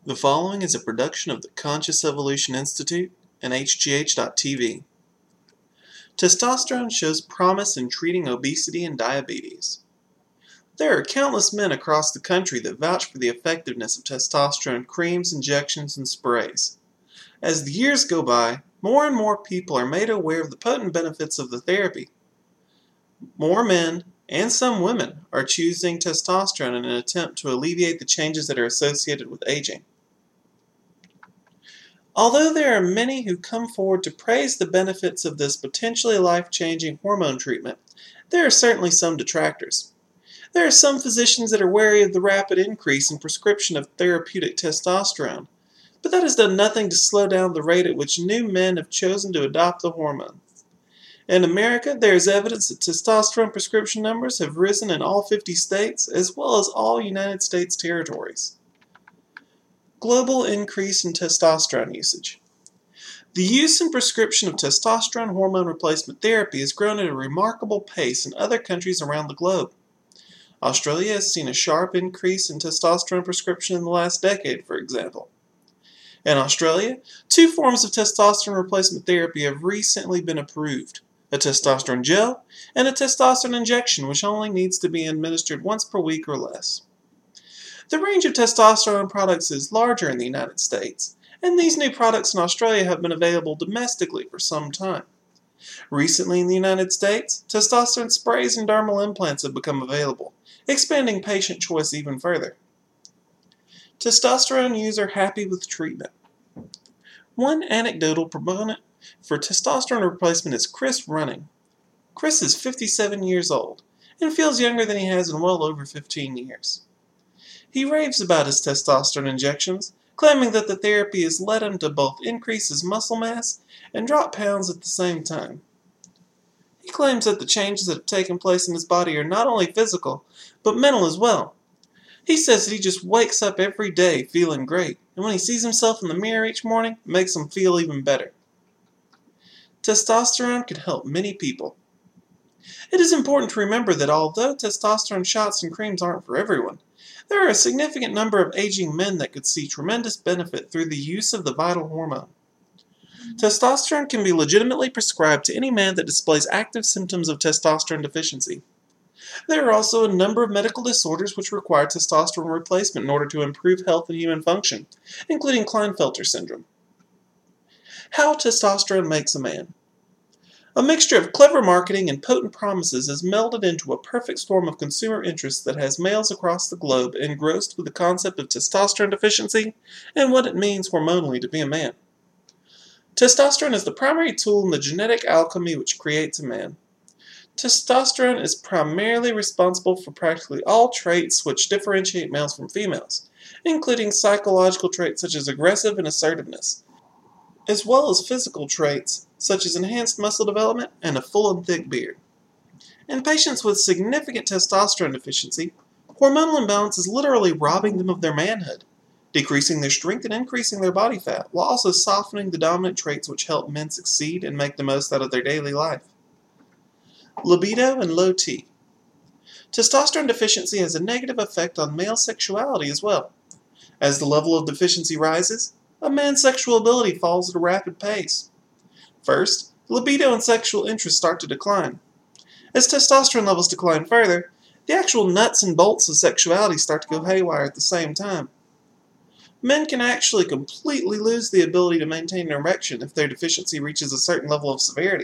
The following is a production of the Conscious Evolution Institute and HGH.TV. Testosterone shows promise in treating obesity and diabetes. There are countless men across the country that vouch for the effectiveness of testosterone creams, injections, and sprays. As the years go by, more and more people are made aware of the potent benefits of the therapy. More men, and some women, are choosing testosterone in an attempt to alleviate the changes that are associated with aging. Although there are many who come forward to praise the benefits of this potentially life-changing hormone treatment, there are certainly some detractors. There are some physicians that are wary of the rapid increase in prescription of therapeutic testosterone, but that has done nothing to slow down the rate at which new men have chosen to adopt the hormone. In America, there is evidence that testosterone prescription numbers have risen in all 50 states, as well as all United States territories. Global increase in testosterone usage. The use and prescription of testosterone hormone replacement therapy has grown at a remarkable pace in other countries around the globe. Australia has seen a sharp increase in testosterone prescription in the last decade, for example. In Australia, 2 forms of testosterone replacement therapy have recently been approved: a testosterone gel and a testosterone injection, which only needs to be administered once per week or less. The range of testosterone products is larger in the United States, and these new products in Australia have been available domestically for some time. Recently in the United States, testosterone sprays and dermal implants have become available, expanding patient choice even further. Testosterone user happy with treatment. One anecdotal proponent for testosterone replacement is Chris Running. Chris is 57 years old and feels younger than he has in well over 15 years. He raves about his testosterone injections, claiming that the therapy has led him to both increase his muscle mass and drop pounds at the same time. He claims that the changes that have taken place in his body are not only physical, but mental as well. He says that he just wakes up every day feeling great, and when he sees himself in the mirror each morning, it makes him feel even better. Testosterone can help many people. It is important to remember that although testosterone shots and creams aren't for everyone, there are a significant number of aging men that could see tremendous benefit through the use of the vital hormone. Testosterone can be legitimately prescribed to any man that displays active symptoms of testosterone deficiency. There are also a number of medical disorders which require testosterone replacement in order to improve health and human function, including Klinefelter syndrome. How testosterone makes a man. A mixture of clever marketing and potent promises has melded into a perfect storm of consumer interest that has males across the globe engrossed with the concept of testosterone deficiency and what it means hormonally to be a man. Testosterone is the primary tool in the genetic alchemy which creates a man. Testosterone is primarily responsible for practically all traits which differentiate males from females, including psychological traits such as aggressive and assertiveness, as well as physical traits such as enhanced muscle development and a full and thick beard. In patients with significant testosterone deficiency, hormonal imbalance is literally robbing them of their manhood, decreasing their strength and increasing their body fat, while also softening the dominant traits which help men succeed and make the most out of their daily life. Libido and low T. Testosterone deficiency has a negative effect on male sexuality as well. As the level of deficiency rises, a man's sexual ability falls at a rapid pace. First, libido and sexual interest start to decline. As testosterone levels decline further, the actual nuts and bolts of sexuality start to go haywire at the same time. Men can actually completely lose the ability to maintain an erection if their deficiency reaches a certain level of severity.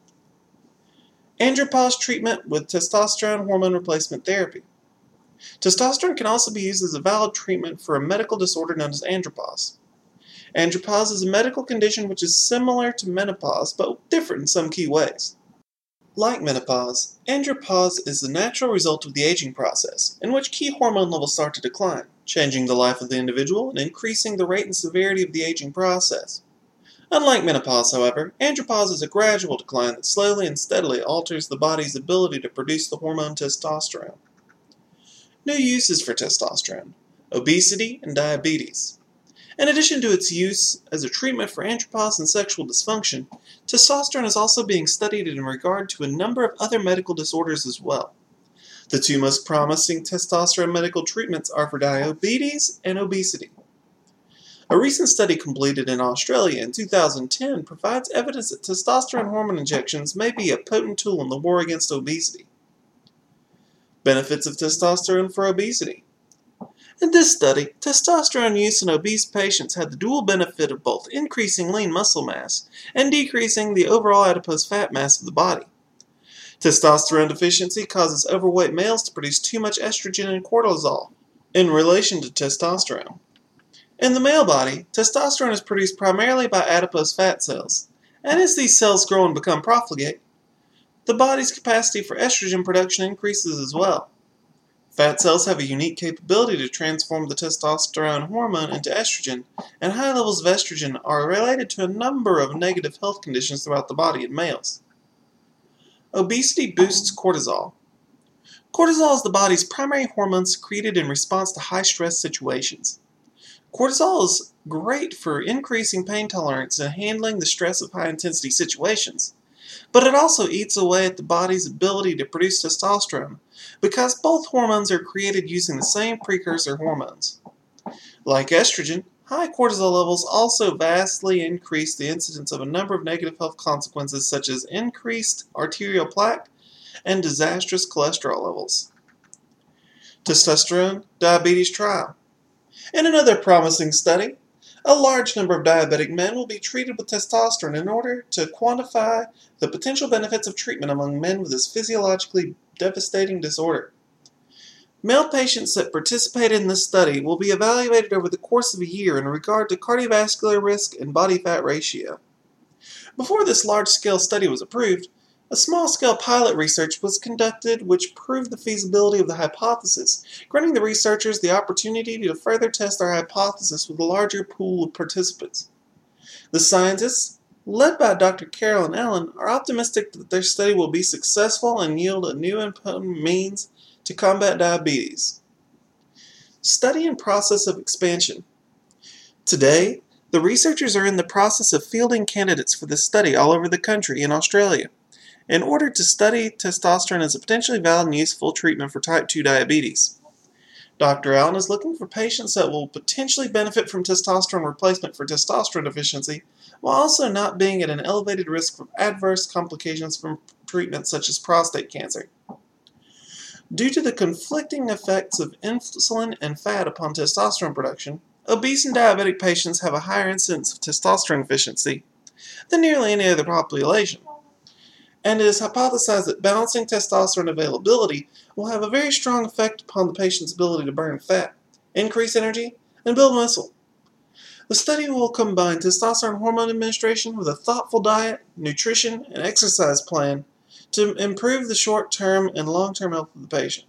Andropause treatment with testosterone hormone replacement therapy. Testosterone can also be used as a valid treatment for a medical disorder known as andropause. Andropause is a medical condition which is similar to menopause, but different in some key ways. Like menopause, andropause is the natural result of the aging process, in which key hormone levels start to decline, changing the life of the individual and increasing the rate and severity of the aging process. Unlike menopause, however, andropause is a gradual decline that slowly and steadily alters the body's ability to produce the hormone testosterone. New uses for testosterone: obesity and diabetes. In addition to its use as a treatment for andropause and sexual dysfunction, testosterone is also being studied in regard to a number of other medical disorders as well. The 2 most promising testosterone medical treatments are for diabetes and obesity. A recent study completed in Australia in 2010 provides evidence that testosterone hormone injections may be a potent tool in the war against obesity. Benefits of testosterone for obesity. In this study, testosterone use in obese patients had the dual benefit of both increasing lean muscle mass and decreasing the overall adipose fat mass of the body. Testosterone deficiency causes overweight males to produce too much estrogen and cortisol in relation to testosterone. In the male body, testosterone is produced primarily by adipose fat cells, and as these cells grow and become profligate, the body's capacity for estrogen production increases as well. Fat cells have a unique capability to transform the testosterone hormone into estrogen, and high levels of estrogen are related to a number of negative health conditions throughout the body in males. Obesity boosts cortisol. Cortisol is the body's primary hormone secreted in response to high-stress situations. Cortisol is great for increasing pain tolerance and handling the stress of high-intensity situations, but it also eats away at the body's ability to produce testosterone because both hormones are created using the same precursor hormones. Like estrogen, high cortisol levels also vastly increase the incidence of a number of negative health consequences such as increased arterial plaque and disastrous cholesterol levels. Testosterone diabetes trial. In another promising study, a large number of diabetic men will be treated with testosterone in order to quantify the potential benefits of treatment among men with this physiologically devastating disorder. Male patients that participated in this study will be evaluated over the course of a year in regard to cardiovascular risk and body fat ratio. Before this large-scale study was approved, a small-scale pilot research was conducted which proved the feasibility of the hypothesis, granting the researchers the opportunity to further test their hypothesis with a larger pool of participants. The scientists, led by Dr. Carolyn Allen, are optimistic that their study will be successful and yield a new and potent means to combat diabetes. Study and process of expansion. Today, the researchers are in the process of fielding candidates for this study all over the country in Australia, in order to study testosterone as a potentially valid and useful treatment for type 2 diabetes. Dr. Allen is looking for patients that will potentially benefit from testosterone replacement for testosterone deficiency, while also not being at an elevated risk of adverse complications from treatments such as prostate cancer. Due to the conflicting effects of insulin and fat upon testosterone production, obese and diabetic patients have a higher incidence of testosterone deficiency than nearly any other population. And it is hypothesized that balancing testosterone availability will have a very strong effect upon the patient's ability to burn fat, increase energy, and build muscle. The study will combine testosterone hormone administration with a thoughtful diet, nutrition, and exercise plan to improve the short-term and long-term health of the patient.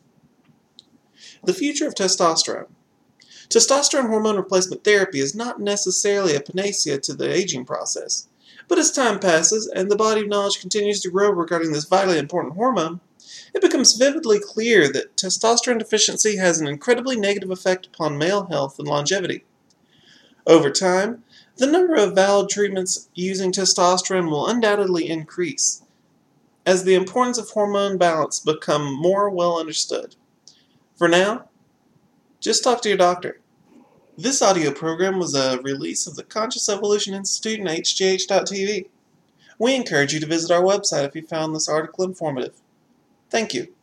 The future of testosterone. Testosterone hormone replacement therapy is not necessarily a panacea to the aging process. But as time passes and the body of knowledge continues to grow regarding this vitally important hormone, it becomes vividly clear that testosterone deficiency has an incredibly negative effect upon male health and longevity. Over time, the number of valid treatments using testosterone will undoubtedly increase, as the importance of hormone balance become more well understood. For now, just talk to your doctor. This audio program was a release of the Conscious Evolution Institute and HGH.TV. We encourage you to visit our website if you found this article informative. Thank you.